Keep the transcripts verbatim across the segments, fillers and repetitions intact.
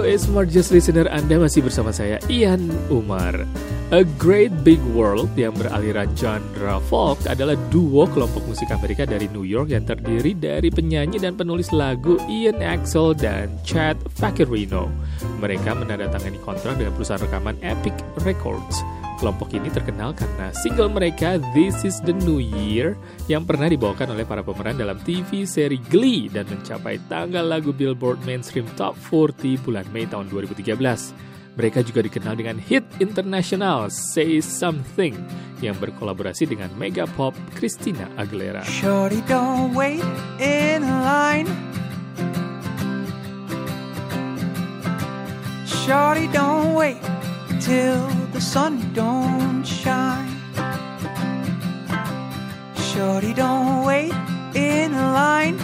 A Smart Jazz Listener, Anda masih bersama saya, Ian Umar. A Great Big World yang beraliran genre folk adalah duo kelompok musik Amerika dari New York yang terdiri dari penyanyi dan penulis lagu Ian Axel dan Chad Vaccarino. Mereka menandatangani kontrak dengan perusahaan rekaman Epic Records. Kelompok ini terkenal karena single mereka This Is The New Year yang pernah dibawakan oleh para pemeran dalam T V seri Glee dan mencapai tanggal lagu Billboard Mainstream Top empat puluh bulan Mei tahun dua ribu tiga belas. Mereka juga dikenal dengan hit internasional Say Something yang berkolaborasi dengan mega pop Christina Aguilera. Shorty, don't wait in line. Shorty, don't wait till the sun don't shine. Shorty, don't wait in line.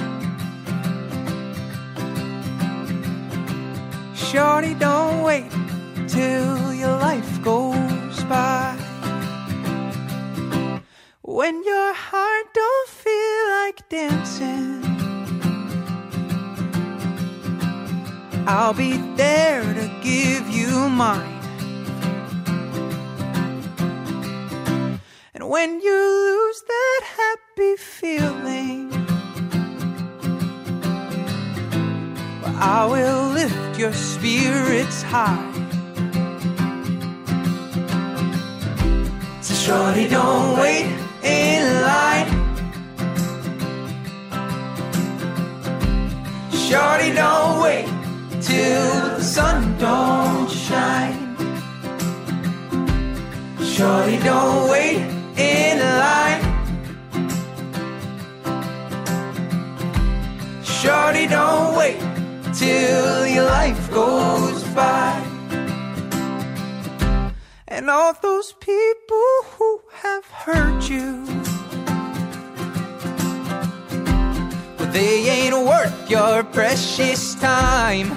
Shorty, don't wait till your life goes by. When your heart don't feel like dancing, I'll be there to give you mine. And when you lose that happy feeling, well, I will lift your spirits high. So shorty, don't wait in line. Shorty, don't wait till the sun don't shine. Shorty, don't wait in line. Shorty, don't wait till your life goes by. And all those people who have hurt you, well, they ain't worth your precious time.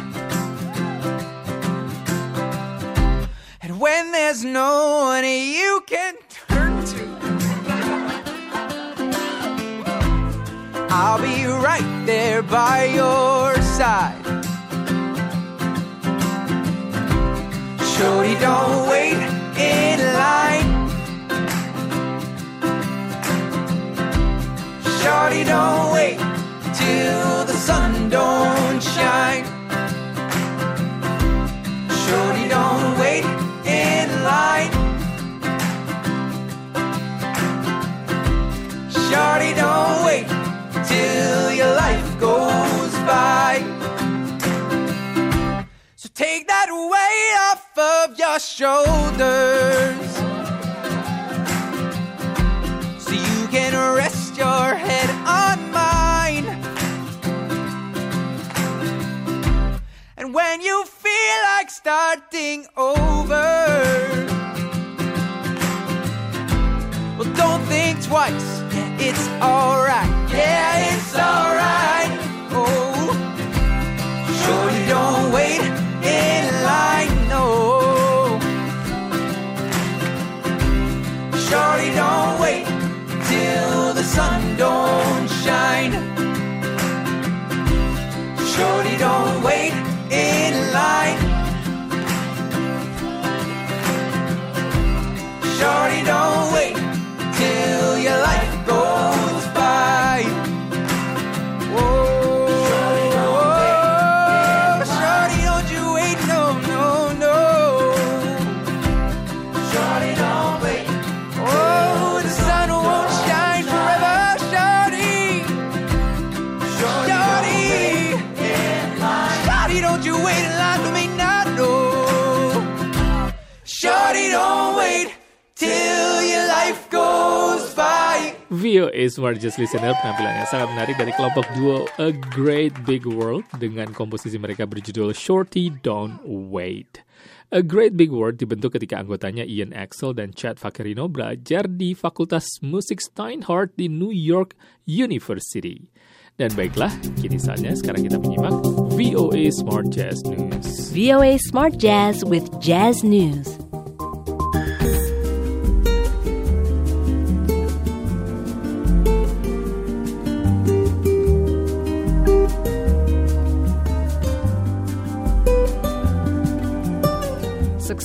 And when there's no one you can turn to, I'll be right there by your side. Shorty, don't wait in line. Shorty, don't wait till the sun don't shine. Shorty, don't wait in line. Shorty, don't wait till your life goes by. So take that weight off of your shoulders, so you can rest your head on mine. And when you feel like starting over, well, don't think twice. Yeah, it's alright. Yeah, it's alright. Oh, shorty, don't wait in line. No, shorty, don't wait till the sun don't shine. Shorty, don't wait in line. Shorty, don't wait till your life goes by. Whoa, shorty, don't wait. Shorty, don't you wait, no, no, no. Shorty, don't wait. Oh, the sun won't shine forever, shorty. Shorty, shorty, don't you wait in line for me now, no. Shorty, don't wait till your life goes by. V O A Smart Jazz Listener, penampilannya sangat menarik dari kelompok duo A Great Big World dengan komposisi mereka berjudul Shorty Don't Wait. A Great Big World dibentuk ketika anggotanya Ian Axel dan Chad Vaccarino belajar di Fakultas Musik Steinhardt di New York University. Dan baiklah, kini saatnya sekarang kita menyimak V O A Smart Jazz News. V O A Smart Jazz with Jazz News.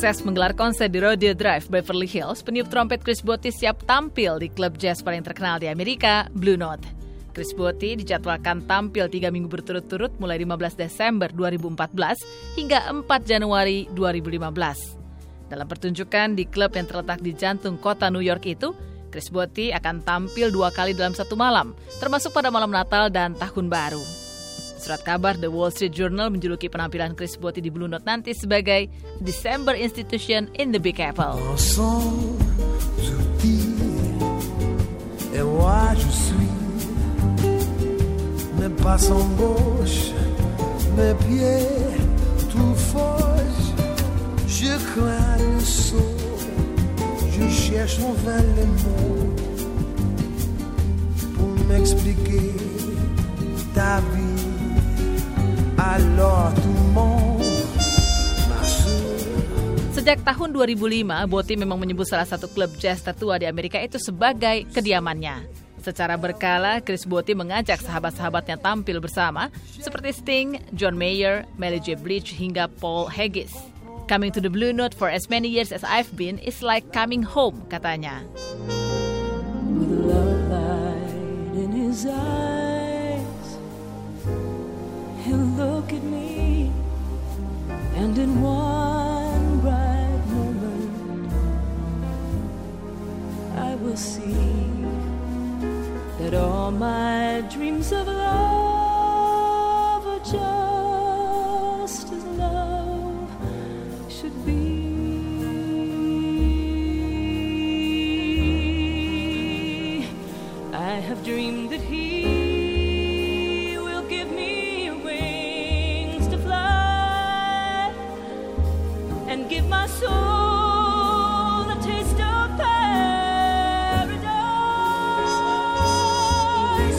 sukses menggelar konser di Rodeo Drive, Beverly Hills, peniup trompet Chris Botti siap tampil di klub jazz paling terkenal di Amerika, Blue Note. Chris Botti dijadwalkan tampil tiga minggu berturut-turut mulai lima belas Desember dua ribu empat belas hingga empat Januari dua ribu lima belas. Dalam pertunjukan di klub yang terletak di jantung kota New York itu, Chris Botti akan tampil dua kali dalam satu malam, termasuk pada malam Natal dan Tahun Baru. Surat kabar The Wall Street Journal menjuluki penampilan Chris Botti di Blue Note nanti sebagai December Institution in the Big Apple. Sejak tahun dua ribu lima, Botti memang menyebut salah satu klub jazz tertua di Amerika itu sebagai kediamannya. Secara berkala, Chris Botti mengajak sahabat-sahabatnya tampil bersama, seperti Sting, John Mayer, Mary J. Blige, hingga Paul Haggis. Coming to the Blue Note for as many years as I've been is like coming home, katanya. With a love light in his eyes, he'll look at me, and in one bright moment, I will see that all my dreams of love are just as love should be. I have dreamed that he will give me wings to fly and give my soul a taste of paradise,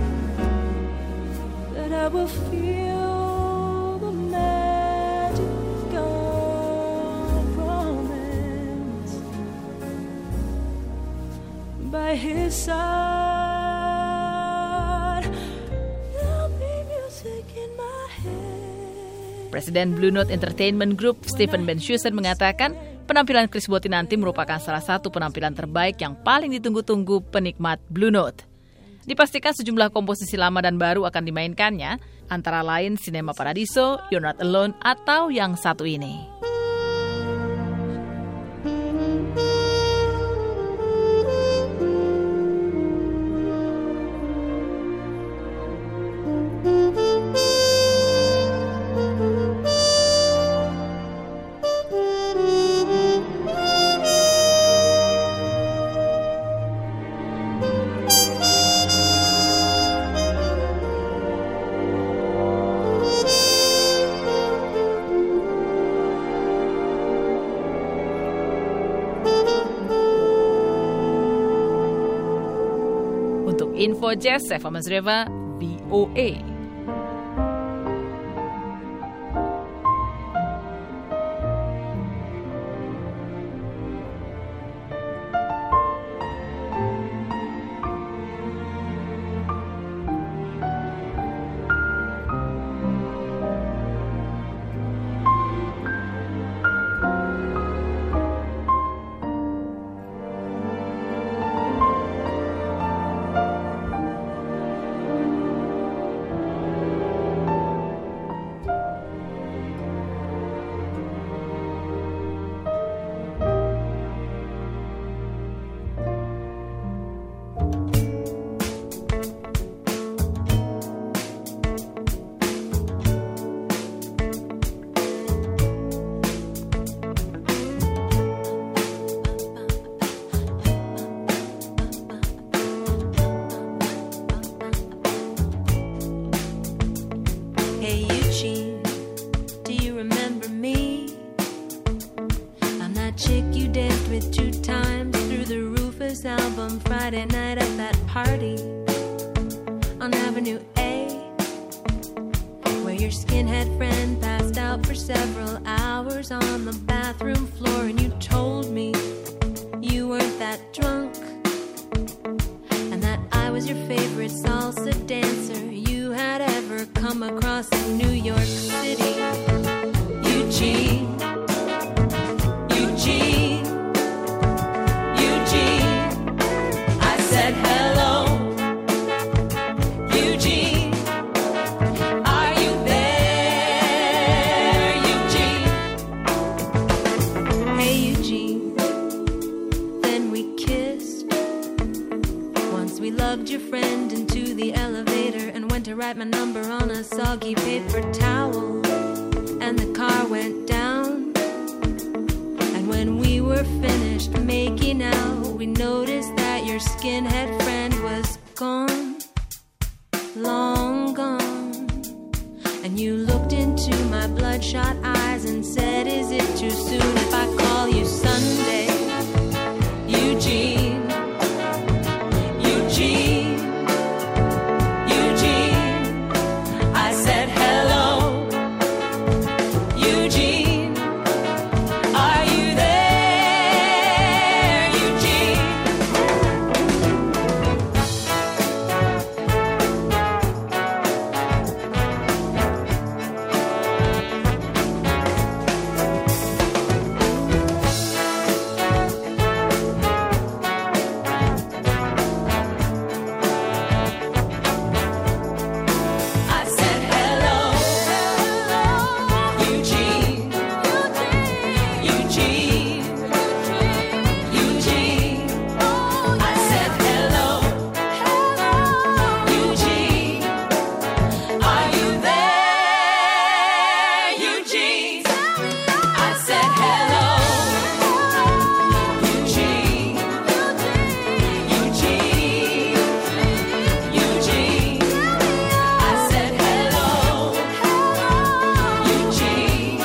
that I will feel the magic of romance by his side. Presiden Blue Note Entertainment Group, Stephen Bensusen, mengatakan penampilan Chris Botti nanti merupakan salah satu penampilan terbaik yang paling ditunggu-tunggu penikmat Blue Note. Dipastikan sejumlah komposisi lama dan baru akan dimainkannya, antara lain Cinema Paradiso, You're Not Alone, atau yang satu ini. Untuk Info Jazz, Eva Mazreva, V O A. Album Friday night at that party on Avenue A, where your skinhead friend passed out for several hours on the bathroom floor, and you told me you weren't that drunk, and that I was your favorite salsa dancer you had ever come across in New York City. Eugene, we lugged your friend into the elevator and went to write my number on a soggy paper towel. And the car went down. And when we were finished making out, we noticed that your skinhead friend was gone, long gone. And you looked into my bloodshot eyes and said, is it too soon if I call you Sunday? Eugene, Eugene, Eugene. I said hello, Eugene. Are you there, Eugene? I said hello, Eugene, Eugene, Eugene. I said hello, Eugene. Are you there, Eugene? I said hello, Eugene, Eugene, Eugene. I said hello, Eugene.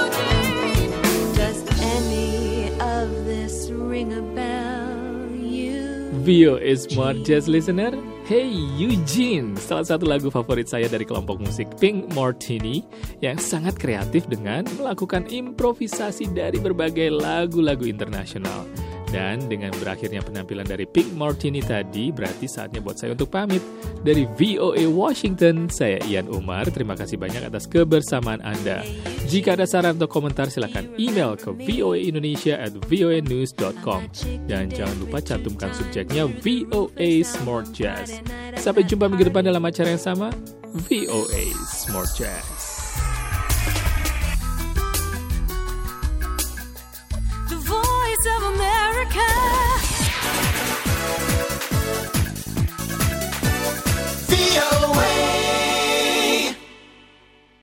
Does any of this ring a bell, you? V O A Smart Jazz Listener, Hey Eugene, salah satu lagu favorit saya dari kelompok musik Pink Martini yang sangat kreatif dengan melakukan improvisasi dari berbagai lagu-lagu internasional. Dan dengan berakhirnya penampilan dari Pink Martini tadi, berarti saatnya buat saya untuk pamit. Dari V O A Washington, saya Ian Umar. Terima kasih banyak atas kebersamaan Anda. Jika ada saran atau komentar, silakan email ke voaindonesia at voanews dot com. Dan jangan lupa cantumkan subjeknya V O A Smart Jazz. Sampai jumpa minggu depan dalam acara yang sama, V O A Smart Jazz.